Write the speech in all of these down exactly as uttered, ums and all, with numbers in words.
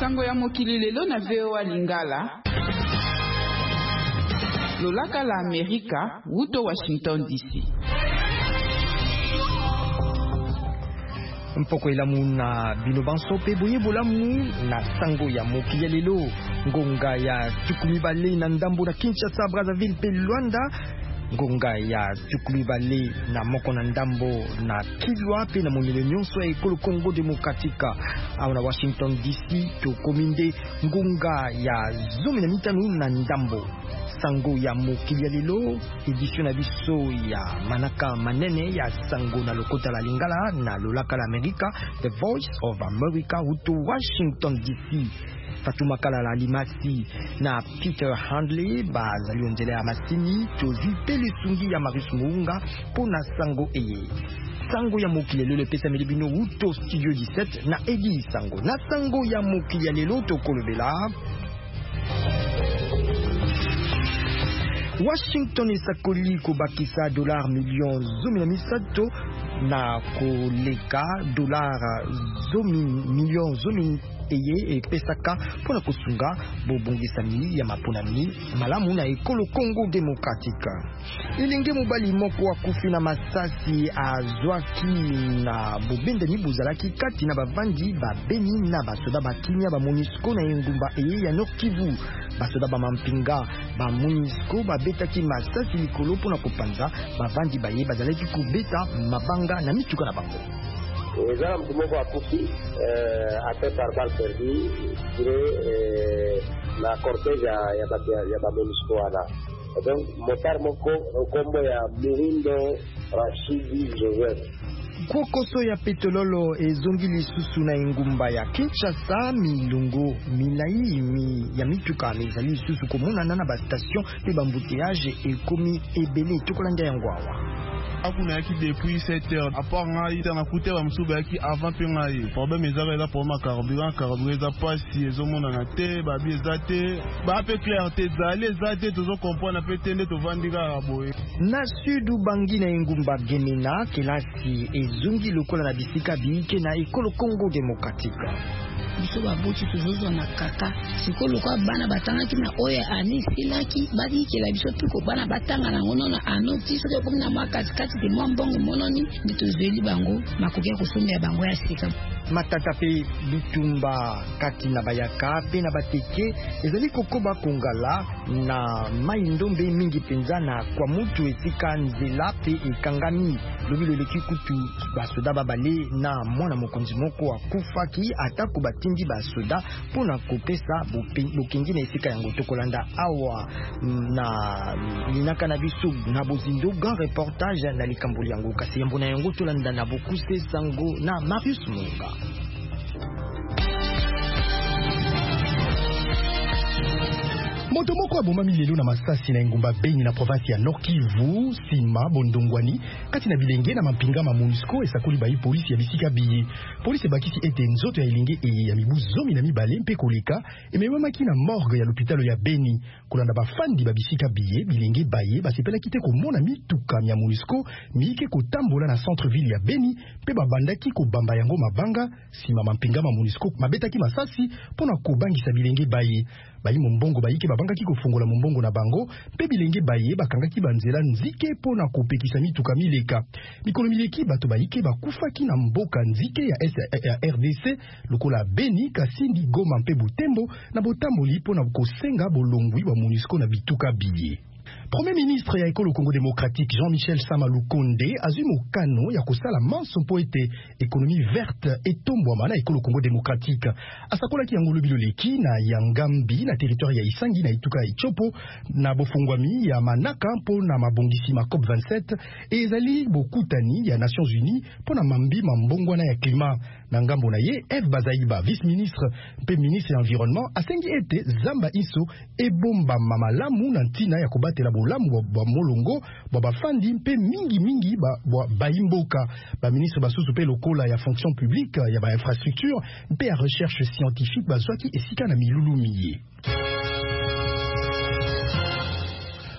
Sango ya mokili lelo na V O A Lingala. Lolaka la Amerika, wuto Washington D C. Mpoko ilamu na binobanso pe boye bolamu na sango ya mokili lelo. Ngonga ya Tukulibale na ndambo na Kinshasa, Brazzaville pe Luanda. Ngonga ya Tukulibale na moko na ndambo na Kilwa pe na monyele nyonso ya ekolo Congo Demokratika au na Washington D C to kominde ngonga ya zomi na mitano na ndambo. Sango ya mokili lelo, edition na biso ya manaka manene ya sango na lokota la Lingala na lolaka la Amerika, The Voice of America uto Washington D C. Fatuma Kalala Limasi na Peter Handley bazali onzele ya masini tozi pele sungi ya Marius Muunga pona sango eye. Sango ya mokili lelo pesa milibino uto Studio dix-sept na Edi Sango. Na sango ya mokili lelo to kolobela Washington esakoli kobakisa dolar million zomi na misato na koleka dolar zomi million zomi eye e pesaka pona kosunga bobongisami ya maponami malamu na ekolo Congo Demokratika. Ilenge mobali moko akufi na masasi azwaki na bobendani bozalaki kati na bavandi ba Beni na basoda bakinya ba MONUSCO na engumba eye ya Nord Kivu. Basoda ba mampinga ba MONUSCO babetaki masasi likolo pona kopanza bavandi baye bazalaki kubeta mabanga na mituka na bango. Eza mtu moko akufi ate par balle perdue tire na cortège ya ya ba MONUSCO wana. Donc motar moko kombo ya Murindo Rashidi Joseph. Kokoso ya petrololo ezongi lisusu na engumba ya Kinshasa, milungu milai mi ya mituka mezali lisusu komona na ba station pe bambouteillage ekomi ebele tokolanda yango awa. Akuna yaki depuis sept heures. À part ngai tanga kuté ba musuba yaki avant pe ngai. Problème ezaka eza pour ma carburant, carburant eza pasi ezomona na te, ba bi eza te. Ba pe clair te zali eza te tozo comprendre pe tende to vandika boye. Na sudu bangi na engumba Gemena kelasi ezungi lokola na bisika biike na ekolo Congo Demokratika. Biso babuti tozozo na kaka sikolo kwa bana batangaki na oya ani silaki badi kila biso tuko bana batanga na ngono na anoti soke komi na makati kati de mwambongo mononi nditozeli bango makokia kusomba ya bango ya sika. Matata pe bitumba kati na bayaka pe na bateke ezali kokoba kongala na mai ndombe mingi penza na kwa mutu etika nzela pe ekangami lobilo leki kutu basoda babale na mwana mokonzi moko akufaki atako batindi basoda pona kopesa bokengi na esika yango tokolanda awa na linaka na biso na bozindo grand reportage na likamboli yango kasi yambo na yango tolanda na bokuse sango na Marius Munga. Moto moko abomami lelo na masasi na engumba Beni na province ya Nord Kivu, Sima Bondongwani, kati na bilenge na mampinga ma MONUSCO esakoli bayi polisi ya bisika biye. Polisi bakisi ete nzoto ya ilenge eye ya mibu zomi na mibale mpe koleka ememamaki na morgue ya l'hôpital ya Beni. Kolanda bafandi ba bisika biye bilenge baye basepelaki te komona mituka ya MONUSCO miike kotambola na centre ville ya Beni mpe babandaki kobamba yango mabanga. Sima mampinga ma MONUSCO mabetaki masasi pona kobangisa bilenge baye. Bayi mombongo bayike babangaki kofungola mombongo na bango mpe bilenge baye bakangaki banzela nzike pona kopekisa mituka mileka. Mikolo mileki bato bayike bakufaki na mboka nzike ya, ya R D C lokola Beni, Kasindi, Goma mpe Butembo na botamboli pona kosenga bolongwi wa MONUSCO na bituka biye. Premier ministre ya ekolo Congo Démocratique Jean-Michel Sama Lukonde azui mokano ya kosala manso po ete économie verte etombwama na ekolo Congo Démocratique. Asakolaki yango lobilo leki na Yangambi na territoire ya Isangi na ituka Ichopo na bofungwami ya manaka mpo na mabongisi ma COP vingt-sept ezali bokutani ya Nations Unies mpo na mambi mambongwana ya climat. Na ngambo na ye F Bazaiba vice-ministre mpe ministre ya environnement asengi ete zamba iso ebomba mamalamu na ntina ya kobatela bolamu bwa molongo bwa bafandi mpe mingi mingi ba baimboka. Ba ministre basusu pe lokola ya fonction publique ya ba infrastructure mpe ya recherche scientifique bazwaki esika na milulu miye.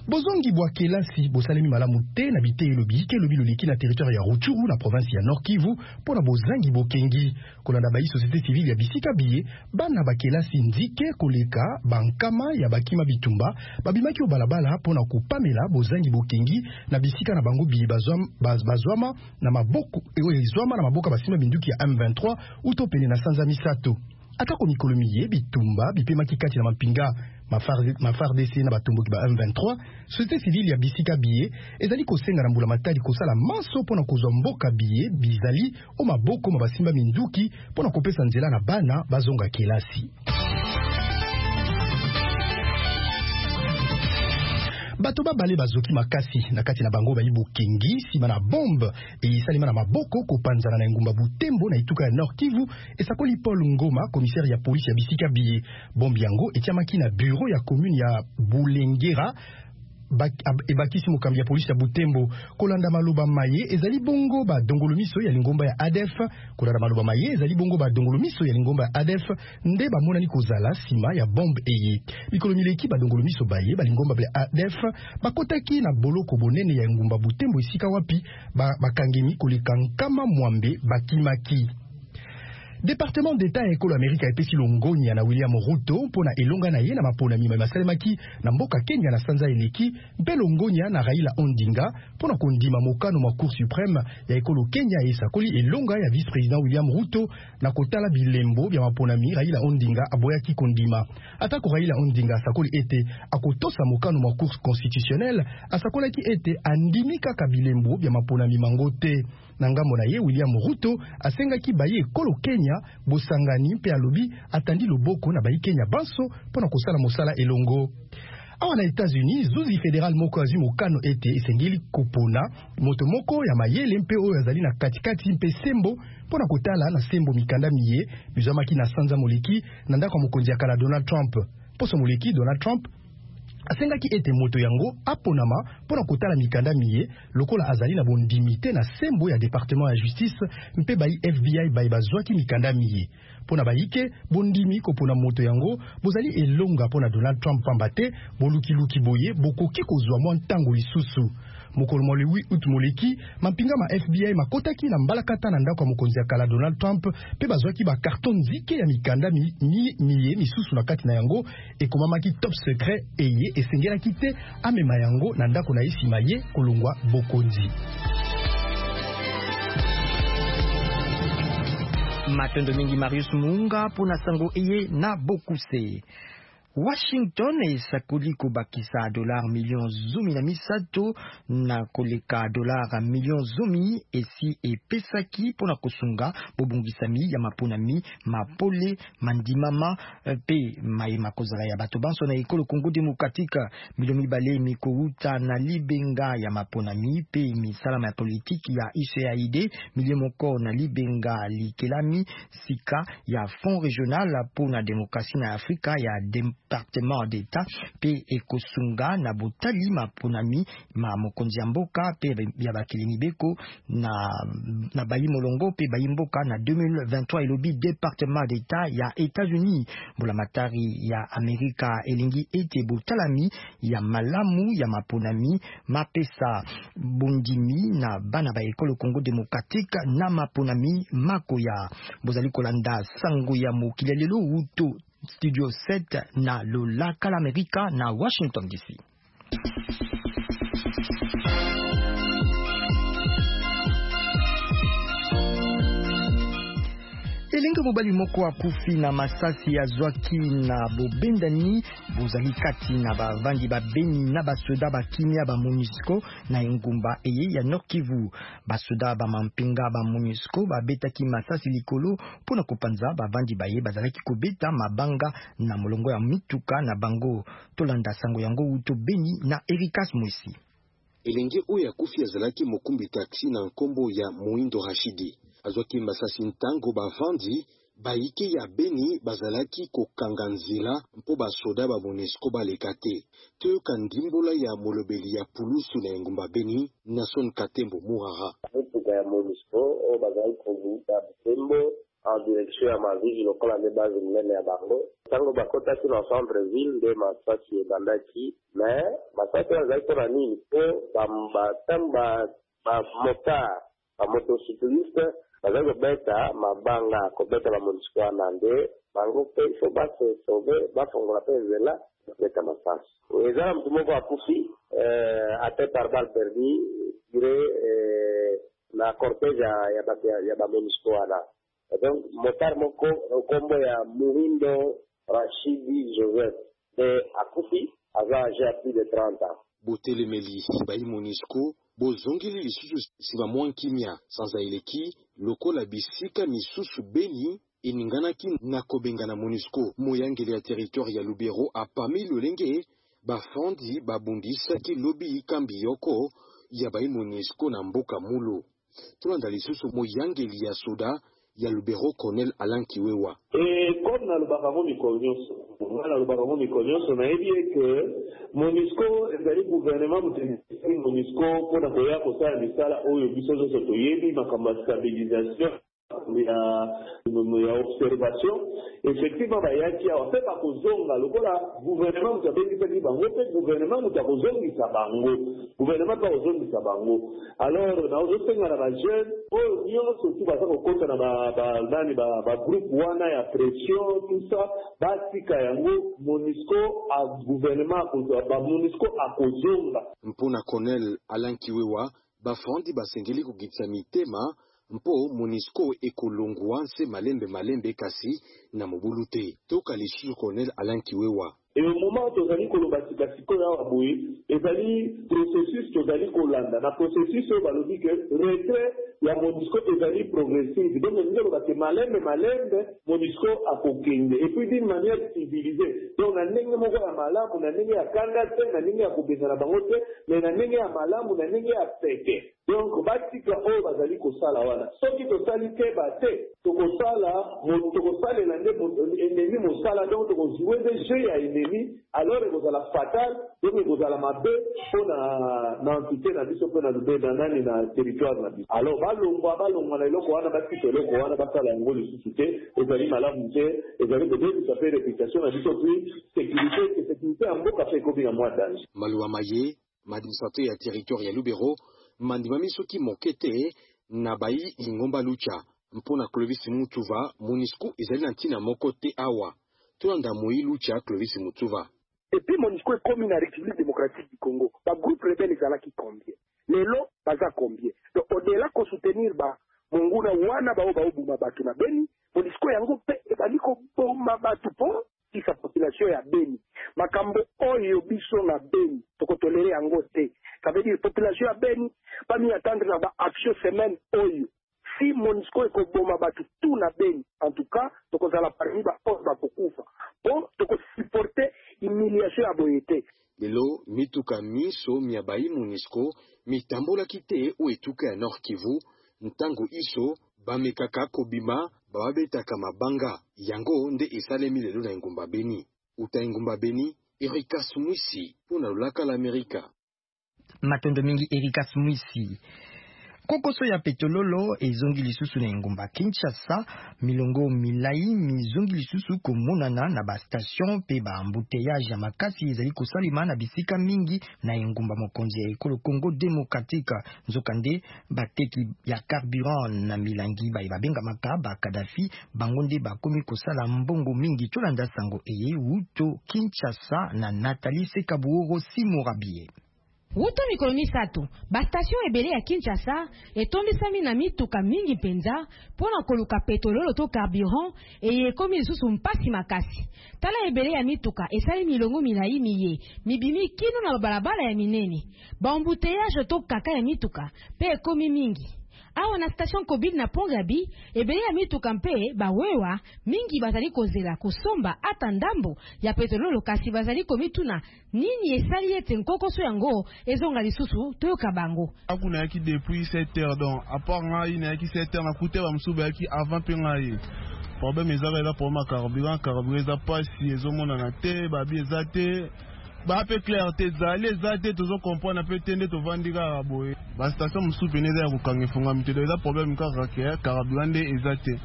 Bozongi bwa kelasi bosalemi malamu te na bite elobi ke lobi loleki na territoire ya Rutshuru na province ya Nord Kivu pona bozangi bokengi kolanda bayi société civile ya bisika biye bana bakelasi ndike koleka bankama ya bakima bitumba babimaki obalabala pona kopamela bozangi bokengi na bisika na bango biye bazwama, baz, bazwama na maboko ezwama na maboka basima binduki ya M vingt-trois uto pene na sanza misato atako mikolo miye bitumba bipemaki kati na mapinga ma F A R D C na batomboki ba M vingt-trois société civile ya bisika biye ezali kosenga na mbula matali kosala maso pona kozwa mboka biye bizali o maboko mabasimba minduki pona kopesa nzela na bana bazonga kelasi. Bato babale bazoki makasi na kati na bango bayi bokengi sima na bombe e salima na maboko kopanzana na ngumba Butembo na ituka ya Nord Kivu esakoli Paul Ngoma commissaire ya police ya bisika biye bombe yango etiamaki na bureau ya commune ya Bulengera ebakisi mokambi ya polisi ya Butembo kolanda maloba maye ezali bongo ba dongolo miso ya lingomba ya A D F kolanda maloba maye ezali bongo ba dongolo miso ya lingomba ya A D F nde ba monani kozala sima ya bombe eye mikolo mileki ba dongolo miso baye ba lingomba ya A D F bakotaki na boloko bonene ya ngumba Butembo esika wapi bakangemi koleka nkama mwambe bakimaki. Département d'État ya ekolo Amerika epesi longonya na William Ruto pona elonga na ye na mapona mima masalemaki na mboka Kenya na sanza eleki mpe longonya na Raila Odinga pona kondima mokano mwa Cour suprême ya ekolo Kenya esakoli elonga ya vice-président William Ruto na kotala bilembo bya mapona mi Raila Odinga aboyaki kondima atako Raila Odinga asakoli ete akotosa mokano mwa Cour constitutionnelle asakolaki ete andimika ka bilembo bya mapona mi mangote na ngambo na ye William Ruto asengaki baye ekolo Kenya bosangani mpe alobi atandi loboko na bayi Kenya banso pona kosala mosala elongo. Awa na États-Unis zuzi fédéral moko azwi mokano ete esengeli kopona moto moko ya mayele mpe oyo azali na katikati mpe sembo pona kotala na sembo mikanda miye bizamaki na sanza moleki na ndako mokonzi ya kala Donald Trump. Poso moleki Donald Trump asengaki ete moto yango aponama pona kotala mikanda miye lokola azali na bondimite na sembo ya département ya justice mpe bayi F B I bayi bazwaki mikanda miye pona bayike bondimi kopona moto yango bozali elonga pona Donald Trump pambate bolukiluki boye bokoki kozwa mwa ntango lisusu mokolo mwa lewi utmoleki mampinga ma F B I makotaki na mbalakata na ndako ya mokonzi ya kala Donald Trump pe bazwaki ba karton nzike ya mikanda mi, mi, miye misusu na kati na yango ekomamaki top secret eye esengelaki te amema yango na ndako na esima ye kolongwa bokonzi. Matendo mingi Marius Munga pona sango eye na bokuse. Washington esakoli kobakisa dolar million zomi na misato na koleka dolar million zomi esi epesaki pona kosunga bobungisami ya maponami mapole mandimama pe mayema kozala ya bato banso na ekolo Congo Demokratika million mibale mikouta na libenga ya maponami pe misalama ya politiki ya I C A I D million moko na libenga likelami sika ya Fonds Régional pona Demokrasi na Afrika ya Département d'État pe ekosunga na botali maponami ma mokonzi ya mboka pe ya bakilini beko na na bayi molongo pe bayi mboka na deux mille vingt-trois elobi Département d'État ya États-Unis bola matari ya Amerika elingi ete botalami ya malamu ya maponami mapesa bondimi na bana ba ekolo Congo Démocratique na maponami makoya bozali kolanda sango ya mokili lelo uto Studio sept na Lola Kalamerika na Washington D C. Elenga mobali moko akufi na masasi ya zwaki na bobendani bozali kati na bavandi babeni na basoda bakimia ba MONUSCO na engumba eye ya Nord Kivu. Basoda ba mampinga ba MONUSCO babetaki masasi likolo pona kopanza bavandi baye bazalaki kobeta mabanga na molongo ya mituka na bango. Tolanda sango yango uto beni na Erikas Mwesi. Elenge oyo akufi azalaki mokumbi taxi na nkombo ya Muindo Rashidi. Azwaki masasi ntango bavandi baike ya Beni bazalaki kokanga nzela mpo basoda ba MONUSCO baleka te. Toyoka ndimbola ya molobeli ya pulusu na engumba Beni Nason Katembo Muhara. Etuka ya MONUSCO o bazali kovuta Butembo en direction à ma ville lokola nde base monene ya bango ntango bakotaki na centre ville nde masasi ebandaki mais masasi azali mpona nini mpo batango bamotard bamotocycliste bazali kobeta mabanga kobeta bamonusco wana nde bango mpe ifo basesauve bafongola mpe nzela beta masasi eza na motu moko akufi ate par balle perdu tire na cortège ya bamonusco wana donc motard moko nkombo ya Muhindo Rashidi Joseph nde akufi aza age ya plus de trente ans botelemeli bayi MONUSCO bozongeli lisusu nsima mwa nkimia sanza eleki lokola bisika misusu Beni eninganaki na kobengana MONUSCO moyangeli ya territoire ya Lubero apami lolenge bafandi babundisaki lobi kambi yoko ya bayi MONUSCO na mboka mulu tulanda lisusu moyangeli ya soda ya Lubero Colonel Alain Kiwewa. Et comme dans le Baramo Mikonyos, dans le Baramo Mikonyos, on a dit que MONUSCO, le gouvernement MONUSCO, pour la première fois, il y a eu une stabilisation, il y a une observation. Effectivement, il y a un fait par Kozonga, le gouvernement, vous savez, le gouvernement, vous avez dit le gouvernement, pas aux zones de Sabango. Alors, dans les autres, dans la jeune, oh, il y a surtout, parce qu'on compte dans le groupe Wana, il y a pression, tout ça, Batika Yango, MONUSCO, à gouvernement, MONUSCO à Kozonga. Mpona Colonel Alain Kiwewa, Bafandi Basengeli Kugitsami Tema, mpo MONUSCO ekolongwa nse malembe malembe kasi na mobulute. Toka lisusu Colonel Alain Kiwewa. Et au moment où tu as dit que le processus tu as dit que le processus dit que retrait la MONUSCO est progressive. Donc nous avons malembe malembe MONUSCO a kokende et puis d'une manière civilisée. Donc na ndenge moko ya malamu na ndenge ya kanga te na ndenge ya kubeza na bango te mais na ndenge ya malamu na ndenge ya peke. Donc batika oyo bazali kosala wana soki tosali te bate tokosala tokosalela nde ennemi mosala donc tokozwa de jeu ya ennemi alors ekozala fatal donc ekozala mabe mpo na entité na biso mpe na lubeda nani na territoire na biso alors balongwa balongwa na eloko wana batika eloko wana basala yango lisusu te ezali malamu te ezali kobebisa mpe réputation na biso puis sécurité sécurité ya mboka mpe ekobinga mwa danger maluwa maye madimisato ya territoire ya Lubero mandimami soki mokete na bayi lingomba lucha mpona Clovis Mutuva MONUSCO ezali na ntina moko te awa tolanda moyi lucha Clovis Mutuva. Et puis MONUSCO est comme la République démocratique du Congo. Ba groupe rebelle ezala ki combien? Lelo baza combien? Donc au-delà ko soutenir ba monguna wana ba ba obuma batu na Beni, MONUSCO yango pe ezali ko boma batu po ki sa population ya Beni. Makambo oyo biso na Beni toko tolérer yango te. Ça veut dire population ya Beni pas mi attendre na ba action semaine oyo. Si MONUSCO est koboma batu tout na Beni, en tout cas, toko zala parmi ba or ba kokufa. Bon, toko supporter humiliation ya boyete. Lelo mituka miso miabayi MONUSCO mitambola kite o etuka ya Nord Kivu ntango iso bamekaka kobima babetaka mabanga yango nde esalemi lelo na Ngumba Beni. Uta Ngumba Beni, Erika Smwisi pona lolaka la Amerika. Matondo mingi Erika Smwisi. Kokoso ya petololo ezongi lisusu na Ngumba Kinshasa milongo milai mizongi lisusu komonana na ba station pe ba embouteillage ya makasi ezali kosalima na bisika mingi na Ngumba mokonzi ya ekolo Congo démocratique nzokande bateki ya carburant na milangi ba babenga makaba Kadafi bango nde bakomi kosala mbongo mingi tolanda sango eye uto Kinshasa na Nathalie Sekabuoro Simorabie. Wuto mikolo misato, ba station ebele ya Kinshasa etombisami na mituka mingi penza pona koluka petrololo to carburant eye komi lisusu mpasi makasi. Tala ebele ya mituka esali milongo milai miye, mibimi kino na balabala ya minene. Ba embouteillage to kaka ya mituka pe komi mingi. Awa na station Kobili na Pongabi, ebele ya mituka mpe bawewa mingi bazali kozela kosomba ata ndambo ya petrololo kasi bazali komituna nini esali ete nkokoso yango ezonga lisusu toyoka bango. Akuna yaki depuis sept heures donc à part nga ina yaki sept heures na kute ba msuba yaki avant pe nga ye. Problème ezaka eza pour ma carburant carburant eza pasi ezomona na te babi eza te. Ba pe clarté zale zate tozo comprendre pe tende to vandika boye ba station musu peneza ya kokangefunga mitedo eza problème ka rakia carburant ezate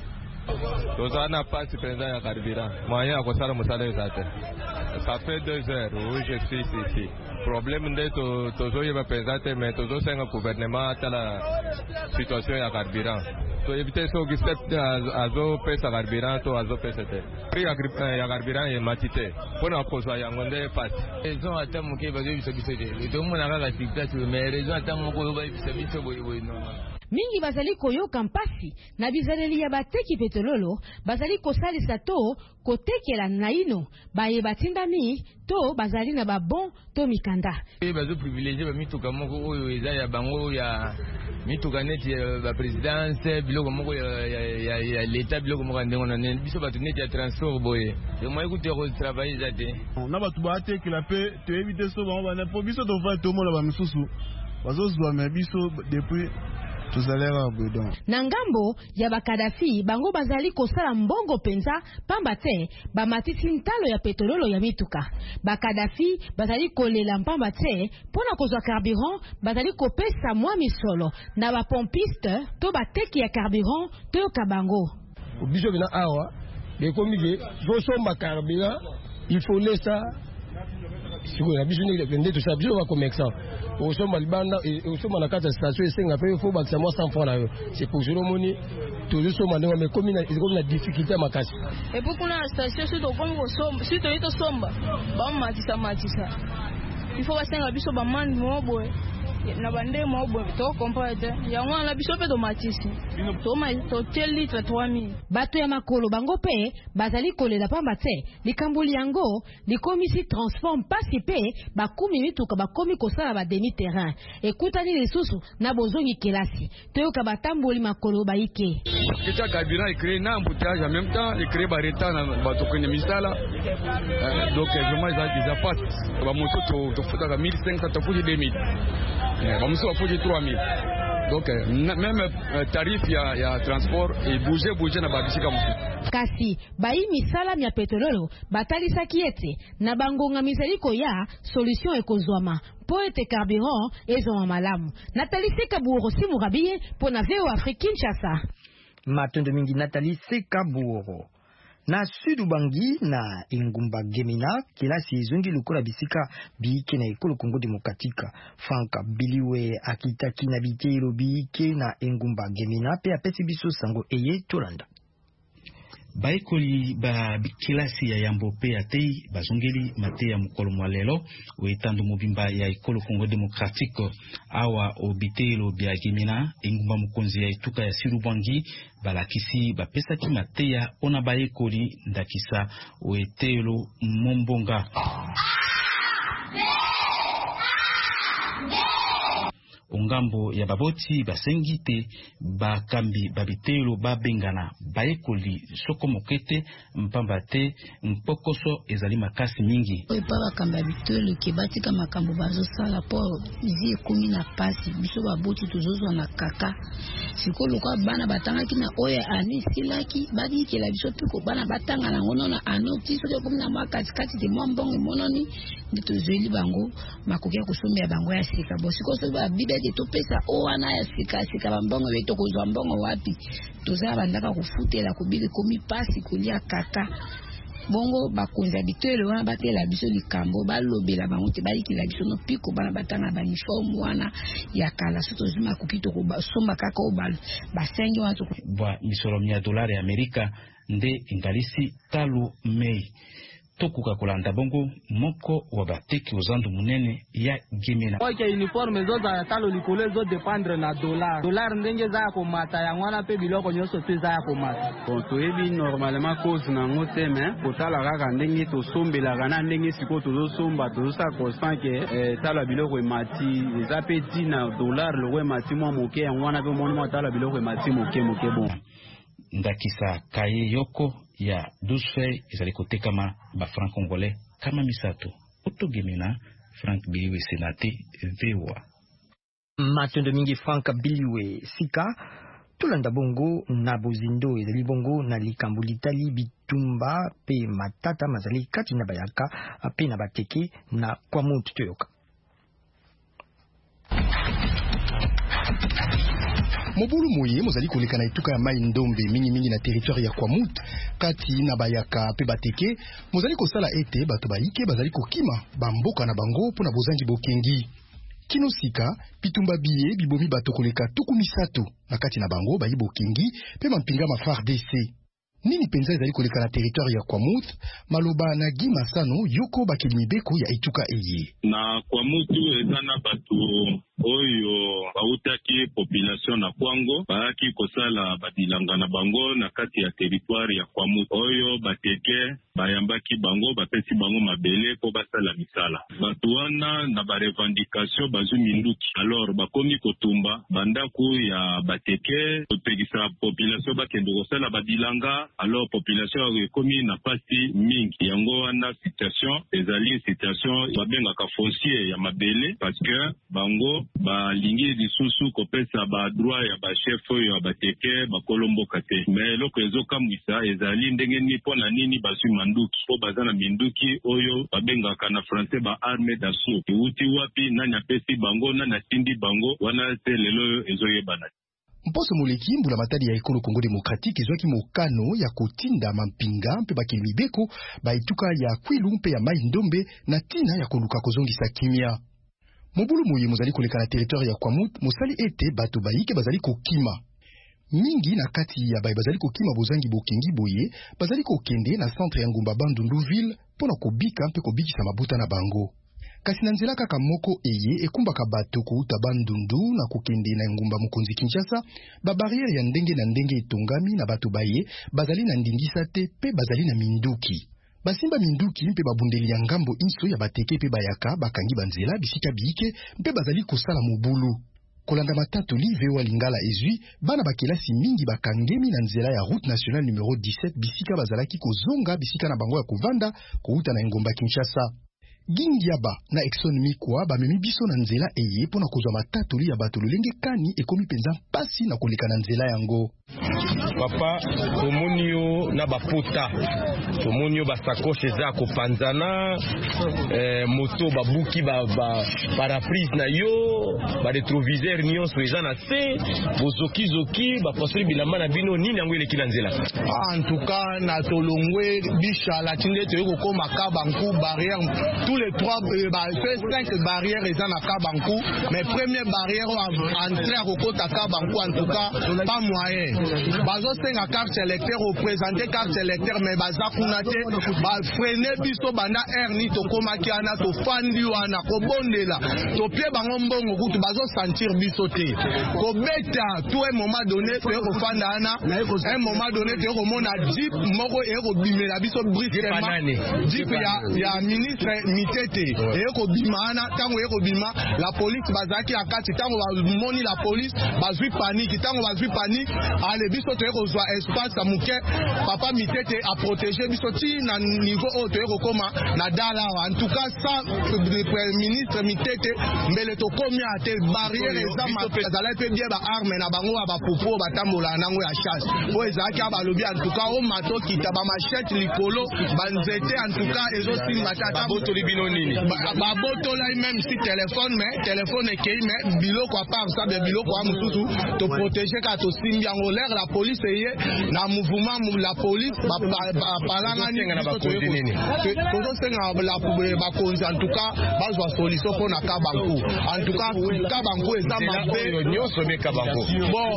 toza na pasi penza ya carburant moyen akosala mosala ezate. Ça fait deux heures où je suis ici. Problème nde to tozoyeba penza te mais tozosenga gouvernement atala situation ya carburant. To éviter soki septe azopesa carburant to azopesa te. Prix ya carburant ye matite mpona kozwa yango nde pasi. Raison ata moke bazoyebisa biso te tomona kaka dictature mais raison ata moko oyo bayebisa biso boyeboye normal. Mingi bazali koyoka mpasi na bizaleli ya bateki petrololo bazali kosalisa to kotekela naino baye batindami to bazali na babon to mikanda. Bazo privilégier ba mituka moko oyo eza ya bango ya mituka neti ya ba présidence biloko moko ya ya ya l'état biloko moko ndengo na biso batu neti ya transport boye. Et moi écoute ko travailler zate. Na batu ba tekela pe to éviter so bango bana po biso to va to mola ba misusu. Bazo zwa me biso depuis na ngambo ya bakadafi bango bazali kosala mbongo penza pamba te bamatisi ntalo ya petrololo ya mituka. Bakadafi bazali kolela mpamba te pona kozwa carburant bazali kopesa mwa misolo na bapompiste to bateki ya carburant to yoka bango. Biso bina awa bekomike zosomba carburant il faut laisser siko na biso nile vende to sa biso ba commerçant au somba libanda au somba na kata station esenga pe faut bakisa moi cent francs na yo. C'est pour Jérôme to zo somba ndema mais comme comme na difficulté makasi et pour kuna station sito comme ko somba sito ito somba ba matisa matisa il faut basenga biso ba mandi mobo na bande mobo to comprendre ya ngwana biso pe to matisi to ma to tel litre trois mille. Bato ya makolo bango pe bazali kolela pamba te likambuli yango likomisi transform pasi pe bakumi mituka bakomi kosala ba demi terrain ekutani lisusu na bozongi kelasi toyoka batamboli makolo baike kicha carburant écrit na embouteillage en même temps écrit ba retard na bato kwenye misala donc vraiment ils ont déjà pas ba moto to to futa mille cinq cents to fuji deux mille ba moto fuji trois mille. Donc même euh, tarif ya ya transport et bouger bouger na babisika musu. Kasi bai misala ya petrololo batalisa kiete na bangonga mizaliko ya solution ekozwama po ete carburant ezoma malamu. Nathalie Sekaburo simu rabiye po na V O Afrique Kinshasa. Matendo mingi Nathalie Sekaburo. Na Sudu Bangi na Engumba Gemina kelasi ezongi lokola bisika biike na ekolo Kongo Demokratika. Franka Biliwe akitaki na bitelo biike na Engumba Gemina pe apesi biso sango eye tolanda. Baikoli ba kilasi ya yambo pe atei bazongeli mate ya mukolo mwalelo wetando mubimba ya ekolo Kongo Demokratike awa obitelo bya Gemina Engumba mukonzi ya ituka ya Sirubangi balakisi bapesa ki mate ya ona baikoli ndakisa wetelo mombonga. Ongambo ya baboti basengite bakambi babitelo babengana baekoli soko mokete mpambate mpokoso ezali makasi mingi oyo pa bakamba bitelo ke batika makambo bazosala po zi kumi na pasi biso baboti tozozwa na kaka sikolo kwa bana batangaki na oyo ani silaki badikela biso tuko bana batanga na ngono na anoti soki kumi na mwa katikati de mwa mbongo mononi ndi tozweli bango makoki ya kusomba bango ya sika bo siko soki babibe de topesa owana ya sika sika bambongo beto kozwa mbongo wapi tozala bandaka kufutela kubili komi pasi kolia kaka bongo bakonza bitelo wana batela biso likambo balobela bango te balikila biso no piko bana batanga ba uniforme wana ya kala soto zima kukito ko somba kaka obal basengi wana to bwa misoro mia dolari ya Amerika nde ingalisi talo mei tokuka kolanda bongo moko wa bateki ozandu munene ya Gemina. Oke uniforme zoza ya talo likole zo dependre na dollar. Dollar ndenge za ko mata ya ngwana pe biloko nyoso pe za ko mata. Bon to ebi normalement cause na ngote mais kotala kaka ndenge to sombela kana ndenge siko to somba to sa constant ke eh, tala biloko mati za pe dix dollar lo mati mo moke ya ngwana pe mo mo tala biloko mati moke moke bon. Ndakisa kaye yoko ya douze feuilles ezali kotekama ba franc congolais kama misato oto Gemina Frank Biliwe Senate V O A. Matendo mingi Frank Biliwe sika tulanda bongo na bozindo ezali bongo na likambo litali bitumba pe matata mazali kati na bayaka pe na bateke na kwa mutu toyoka. Mobulu moye mozali koleka na etuka ya mai ndombe mingi mingi na territoire ya Kwamut kati na bayaka pe bateke mozali kosala ete bato baike bazali kokima bamboka na bango pona bozangi bokengi. Kino sika pitumba biye bibomi bato koleka tuku misato na kati na bango bayi bokengi pe mampinga ma F A R D C. Nini penza ezali koleka na territoire ya Kwamut maloba na Guy Masano yoko bakilimibeko ya etuka eye. Na Kwamutu ezana batu oyo bautaki population na Kwango baaki kosala badilanga na bango na kati ya territoire ya Kwamut oyo bateke bayambaki bango bapesi bango mabele po basala misala. Batu wana na ba revendication bazu minduki. Alors bakomi kotumba bandaku ya bateke kopekisa population bakende kosala badilanga. Alors population ekomi na pasi mingi yango wana situation ezali situation babengaka foncier ya mabele parce que bango balingi lisusu kopesa ba droit ya ba chef ya bateke bakolomboka te. Mais loko ezokamwisa ezali ndenge ni pona nini basu manduki po bazana minduki oyo babengaka na français ba armée d'assaut. Uti wapi nani apesi bango nani atindi bango wana te lelo ezoyebana. Mposo moleki mbula matadi ya ekolo Congo Démocratique ezwaki mokano ya kotinda mampinga mpe bakilimibeko baituka ya Kwilu mpe ya mai ndombe na tina ya koluka kozongisa kimia. Mobulu moye mozali koleka na territoire ya Kwamut mosali ete bato baike bazali kokima. Mingi na kati ya baye bazali kokima bozangi bokengi boye bazali kokende na centre ya ngumba Bandunduville pona kobika mpe kobikisa mabuta na bango. Kasi na nzela kaka moko eye ekumbaka bato kouta Bandundu na kokende na ngumba Mokonzi Kinshasa ba barrière ya ndenge na ndenge etongami na bato baye bazali na ndingisa te pe bazali na minduki. Basimba minduki mpe babundeli ya ngambo inso ya bateke pe bayaka bakangi banzela bisika biike mpe bazali kosala mobulu. Kolanda matatu live wa Lingala ezui bana bakelasi mingi bakangemi na nzela ya route nationale numéro dix-sept bisika bazalaki kozonga bisika na bango ya kovanda kouta na ngomba Kinshasa. Gingiaba na Exxon Mikwa bamemi biso na nzela eye pona kozwa matatoli ya bato lolenge kani ekomi penza pasi na koleka na nzela yango. Papa tomonio na bapota tomonio basakoshe za kopanzana eh, moto babuki ba, ba paraprise na yo ba retroviseur nyonso eza na se bozoki zoki bapasoli bilamba na bino nini yango eleki na nzela. En tout cas na tolongwe bishala tinde to yoko koma kabanku barrière tous les trois euh, bah, cinq barrières eza na kabanku mais première barrière entrer au kota kabanku en tout cas pas moyen. Bazo senga carte électeur représenter carte électeur mais baza kuna te ba freiner biso banda air ni to koma kiana to fandi wana ko bondela to pie bango mbongo kutu bazo sentir biso te ko beta tout un moment donné to ko fanda ana un moment donné to ko mona jeep moko e ko bimela biso brusquement jeep ya ya ministre mitete e ko bimana tango e ko bima la police bazaki akati tango ba moni la police bazui panique tango bazui panique ale biso to ko zwa espace amuke papa mitete a protéger biso ti na niveau haut to ko koma na dala en tout cas ça le ministre mitete mbele to komia te barrière ezama zala pe bien ba arme na bango ba popo batambola nango ya chasse o ezaki ba lobi en tout cas o mato kita ba machette likolo ba nzete en tout cas ezo simba tata boto libino nini ba boto la même si téléphone mais téléphone e kei mais biloko à part ça be biloko amususu to protéger ka to simbi en l'air la police eye na mouvement la police ba palanga ni na ba konzi nini to senga la ba konzi en tout cas bazwa solution pour na kabanku en tout cas kabanku eza mabe nyonso me kabanku bon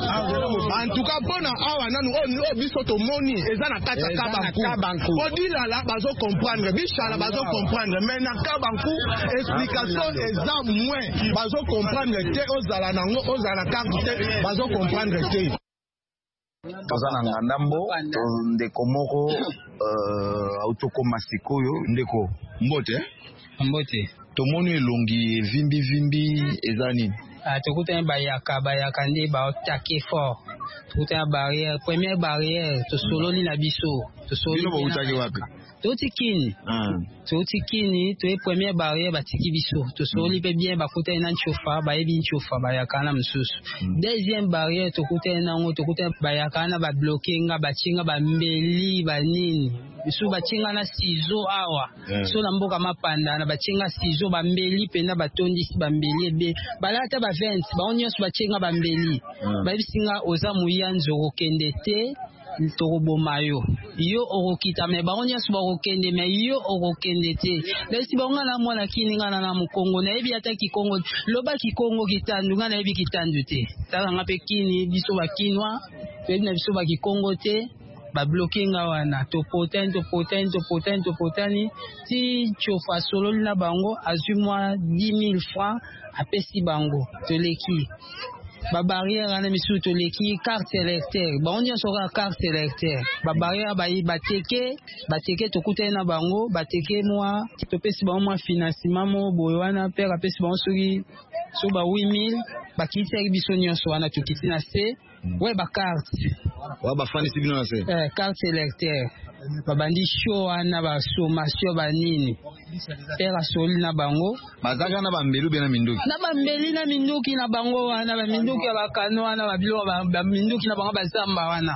en tout cas bona awa nanu o biso to moni eza na kata kabanku odila la bazo comprendre bishala bazo comprendre mais na kabanku explication eza moins bazo comprendre te ozala nango ozala carte te bazo comprendre te. Toza na ngandambo ndeko moko autokoma sikoyo ndeko mbote mbote tomoni elongi vimbi vimbi eza nini tokuta bayaka bayaka nde baotake fort tokuta barrière première barrière tosololi na biso tosololi bino bautaki wapi toti kini toti kini to e première barrière batiki biso to soli pe bien bakuta ina nchofa ba ebi nchofa ba yakana msusu deuxième barrière to kuta ina ngo to kuta ba yakana ba bloquer nga ba chinga ba mbeli ba nini biso ba chinga na sizo awa so na mboka mapanda na ba chinga sizo ba mbeli pe na batondisi ba mbeli ebe balata ba vingt ba onyos ba chinga ba mbeli ba bisinga oza muyanzo okende te Torobo mayo yo orokita me ba onya suba okende me yo orokende te lesi ba ngana mwana kini ngana na mukongo na ebi ata ki Kongo loba ki Kongo kitandu ngana ebi kitandu te tala ngape kini biso ba kinwa pe na biso ba ki Kongo te ba blockinga wana to potent to potent to potent to potani ti chofa solo na bango azumwa dix mille francs apesi bango to leki ba barrière na misu to leki carte électeur ba onyo soka carte électeur ba barrière ba yi bateke bateke to kuta na bango bateke moi to pesi ba moi financement mo boywana père pesi ba soki so ba huit mille ba kitse biso nyonso wana to kitina se ouais ba carte wa ba fani sibino na se eh carte électeur ba bandi show wana ba sommation ba nini pera soli na bango bazaka na bambelu bena minduki na bambeli na minduki na bango wana ba minduki ba kano wana ba bilo ba minduki na bango ba zamba wana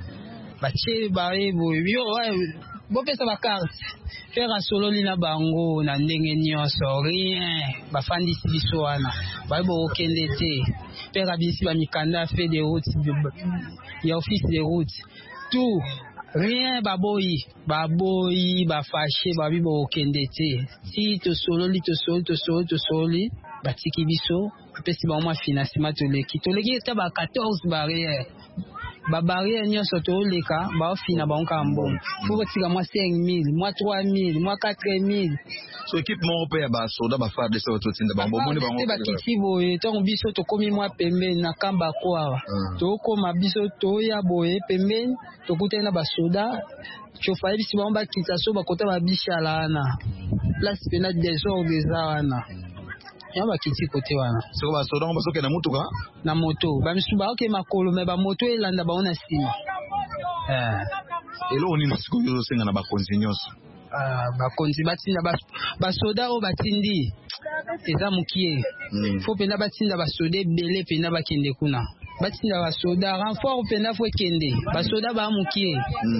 ba che ba ebo yo bo pesa ba carte pera soli na bango na ndenge nyonso rien ba fandi biso wana ba bo okende te pera bisi ba mikanda fait des routes ya office des routes tout rien baboyi baboyi bafashe babi bokende te si to sololi to soli to soli to soli batiki biso apesi ba mwa financement to leki to leki ta ba quatorze barrières ba barrière nyonso to leka ba fina ba onka mbon faut batika mwa cinq mille mwa trois mille mwa quatre mille so équipe mo pe ba soda ba fa de so to tinda ba mboni ba mo ba kitibo to biso to komi mwa pembeni na kamba kwa to koma biso to ya boye pembeni to kutena ba soda chofa bisi ba mba kitsa so ba kota ba bishala na place pena désordre zawana yaba kiti kote wana so ba soda ba soke na mutuka na moto ba misuba oke makolo me ba moto elanda ba ona sima eh elo oni nsiku yo senga na ba konzi nyonso ah ba konzi batinda ba ba soda o batindi eza mukie fo pena batinda ba soda belé pena bakende kuna batinda ba soda renfort pena fo kende ba soda ba mukie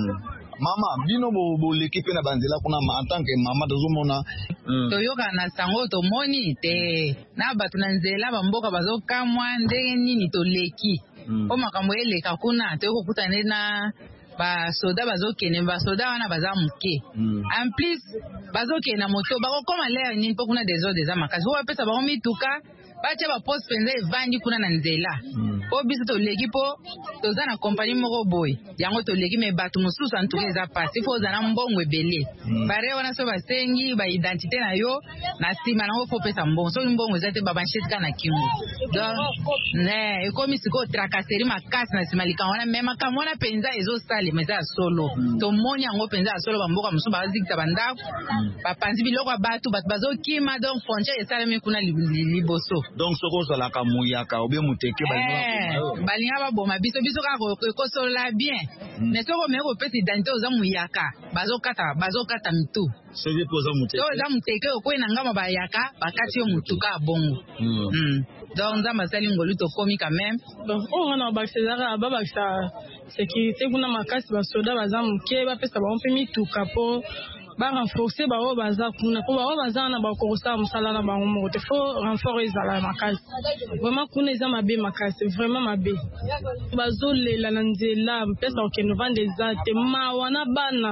mama bino bo bo l'équipe na banzela kuna en tant que mama tozomona toyoka na sango to moni te na batu na nzela bamboka bazokamwa ndenge nini to leki o makambo eleka kuna toyoko kutana na ba soda bazokene ba soda wana baza muke en plus bazokena moto bakokoma leo nini po kuna des autres za makasi ho pesa ba mituka bacha ba post penza evandi kuna na nzela po biso to leki po toza na compagnie moko boy yango to leki me batu mususu antuke za pasi fo za na mbongo ebele bare wana so basengi ba identité na yo na sima na fo pesa mbongo so mbongo zate baba nshika na kimu donc ne ekomi siko tracasserie makasi na sima likawana mema kamona penza ezo sale meza solo to moni yango penza solo bamboka mususu bazikita bandako bapanzi biloko batu batu bazokima donc frontière esalemi kuna liboso donc soko sala ka muyaka obe muteke balinga balinga ba boma biso biso ka ko sola bien ne soko me ko pesi identité oza muyaka bazokata bazokata mitu sebe poza muteke to za muteke ko ina ngama bayaka bakati yo mutuka bongo mm donc nzamba sali ngolu to komi quand même donc on a ba césar ba ba sa sécurité kuna makasi ba soda baza muke ba pesa ba mpe mituka po ba renforcer ba o baza kuna po ba o baza na ba ko sa musala na ba mo te faut renforcer ezala makasi vraiment kuna eza mabe makasi vraiment mabe bazolela na nzela pesa okeno vande za te ma wana bana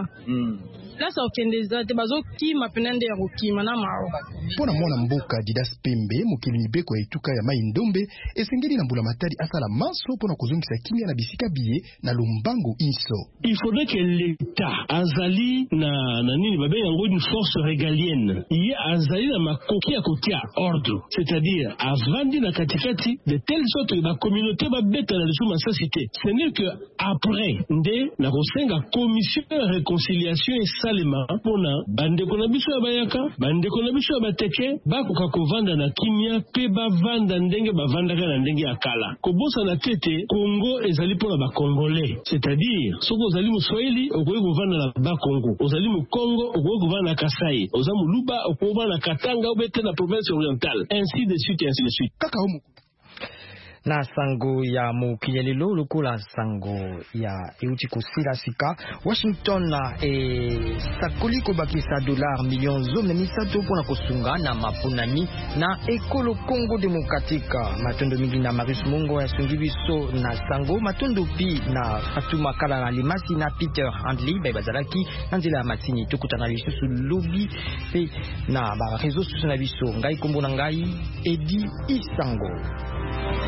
lasa okende za te bazokima penande ya kokima na maro pona mwana mboka Didas Pembe mokili mibeko ya etuka ya mai ndombe esengeli na mbula matadi asala maso pona kozongisa kimia na bisika biye na lombango inso. Il faudrait que l'État azali na na nini babe yango une force régalienne ye azali na makoki ya kotia ordre, c'est-à-dire avandi na katikati de telle sorte que la communauté va beta na lisuma sa cité. Ce n'est que après nde na kosenga commission de réconciliation et salima pona bandeko na biso ya bayaka bandeko na biso ya bateke bakoka kovanda na kimia pe bavanda ndenge bavandaka na ndenge ya kala kobosa na tete Congo ezali pona ba Congolais c'est-à-dire soko ozali muswahili okoki kovanda na ba Congo ozali mu Congo okoki kovanda na Kasai oza muluba okoki kovanda na Katanga obete na province orientale ainsi de suite ainsi de suite kaka homo na sango ya mokili lelo lokola sango ya euti kosila sika Washington na e sakoli kobakisa dollar million zone misato pona kosunga na mapunami na ekolo Congo Democratique matondo mingi na Marius Mongo ya sungi biso na sango matondo pi na Fatuma Kala na Limasi na Peter Handley ba bazalaki na nzela ya matini tokutana lisusu lobby pe na ba réseaux sociaux na biso ngai kombo na ngai Edi Isango.